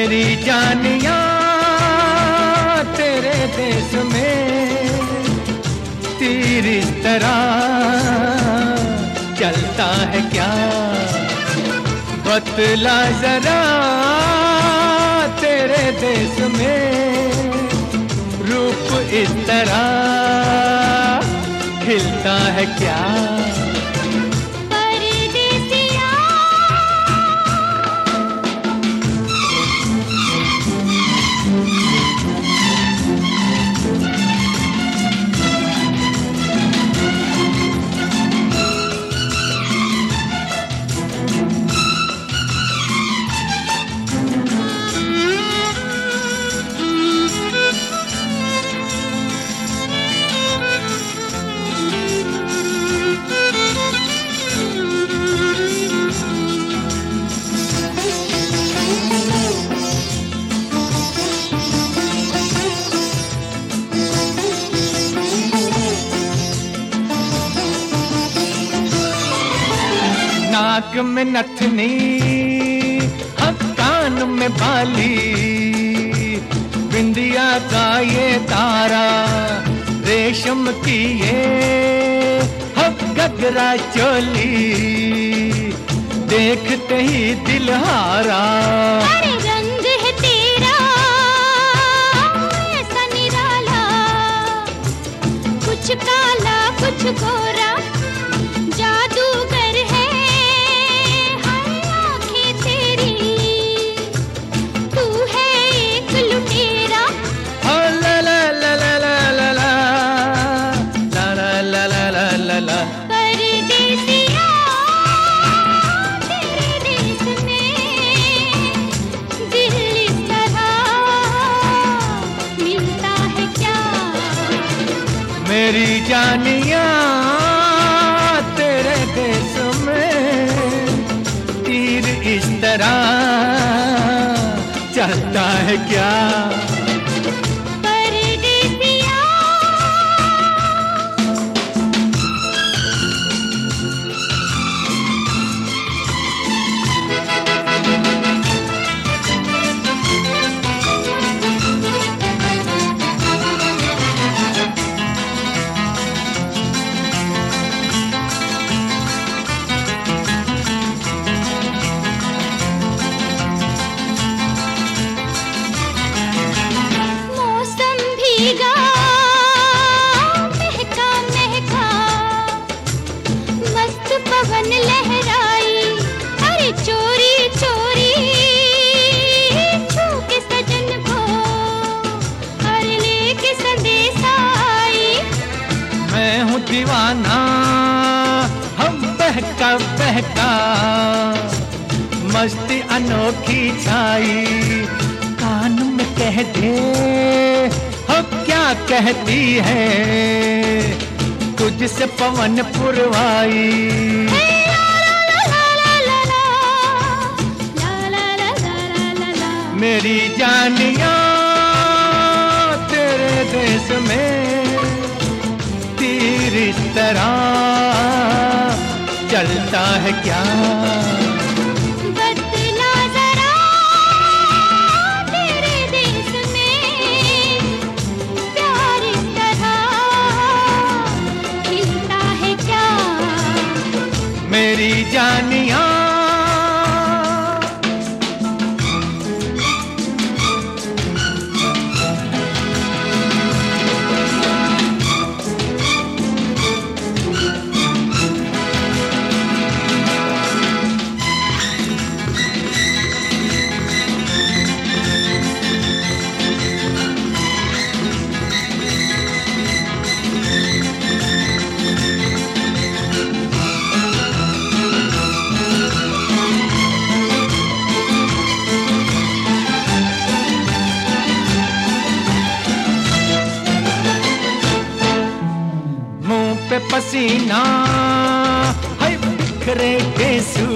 मेरी जानिया तेरे देश में तीर इस तरह चलता है क्या, बतला जरा तेरे देश में रूप इस तरह खिलता है क्या। नाक में नथनी, कान में बाली, बिंदिया का ये तारा, रेशम की ये घघरा चोली, देखते ही दिल हारा। अरे रंग है तेरा ऐसा निराला, कुछ काला कुछ गोरा, जादूगर है हाय आँखें तेरी, तू है एक लुटेरा। ला ला ला ला ला ला ला ला ला ला ला ला ला। परदेसिया तेरे देश में दिल इस तरह मिलता है क्या। मेरी जानिया तेरे देश में तीर इस तरह चलता है क्या। महका महका मस्त पवन लहराई, अरे चोरी चोरी छू के सजन को, अरे लेके संदेशा आई। मैं हूँ दीवाना हम बहका बहका, मस्ती अनोखी छाई, कान में कह दे क्या कहती है, तुझसे पवन पुरवाई। मेरी जानिया तेरे देश में तीर इस तरह चलता है क्या। मेरी जानिया पे पसीना है बिखरे केसू,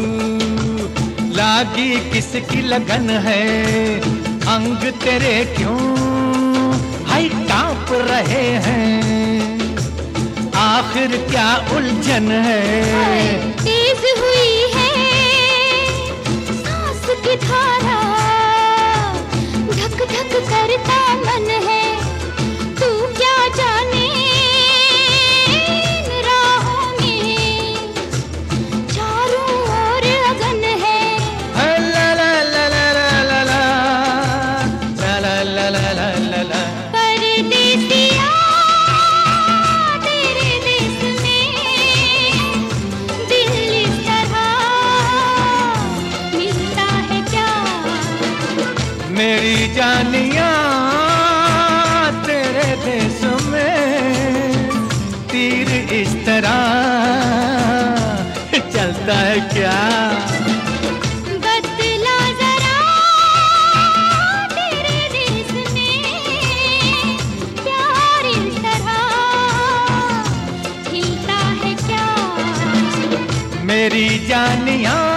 लागी किसकी लगन है, अंग तेरे क्यों हाय कांप रहे हैं, आखिर क्या उलझन है। तेज हुई है सांस की धारा, धक धक करता मन है, तू क्या जाने इन राहों में चारों ओर अगन है। ला ला ला ला ला ला ला ला ला ला ला ला। परदेसिया तेरे देश में दिल इस तरह मिलता है क्या? मेरी जानिया तेरे देश में तीर इस तरह चलता है क्या? बदला जरा तेरे देश में प्यार इस तरह खिलता है क्या? मेरी जानिया